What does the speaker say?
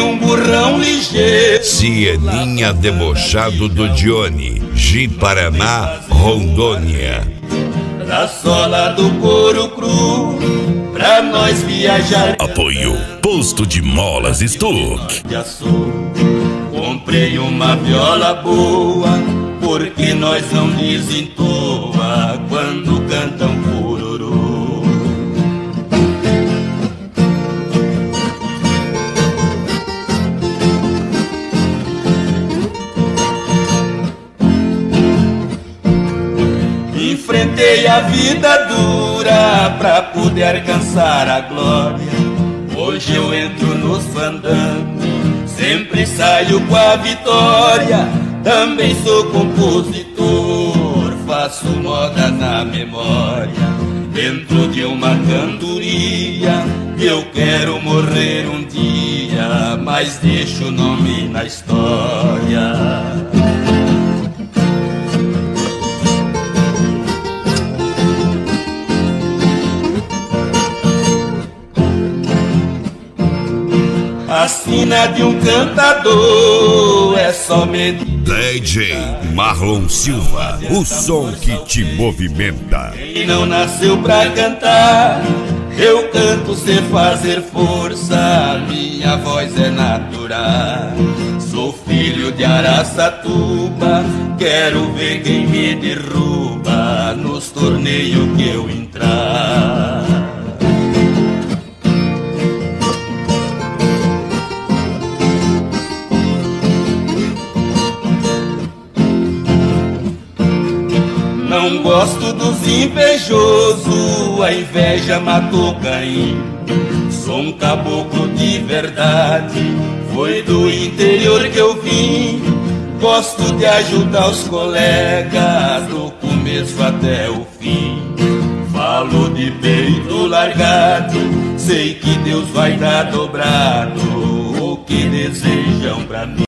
um burrão ligeiro. Cieninha debochado do Dione, Ji-Paraná, Rondônia. Da sola do couro cru, pra nós viajar. Apoio Posto de Molas Stuck. Comprei uma viola boa, porque nós não desentoa quando cantam cururu. Enfrentei a vida dura pra poder alcançar a glória. Hoje eu entro nos fandangos, sempre saio com a vitória. Também sou compositor, faço moda na memória. Dentro de uma cantoria, eu quero morrer um dia, mas deixo o nome na história. A sina de um cantador é somente DJ Marlon Silva, o som que te movimenta. quem não nasceu pra cantar. Eu canto sem fazer força, minha voz é natural. Sou filho de Araçatuba, quero ver quem me derruba nos torneios que eu entrar. Não gosto dos invejosos, a inveja matou Caim. Sou um caboclo de verdade, foi do interior que eu vim. Gosto de ajudar os colegas, do começo até o fim. Falo de peito largado, sei que Deus vai dar dobrado o que desejam pra mim.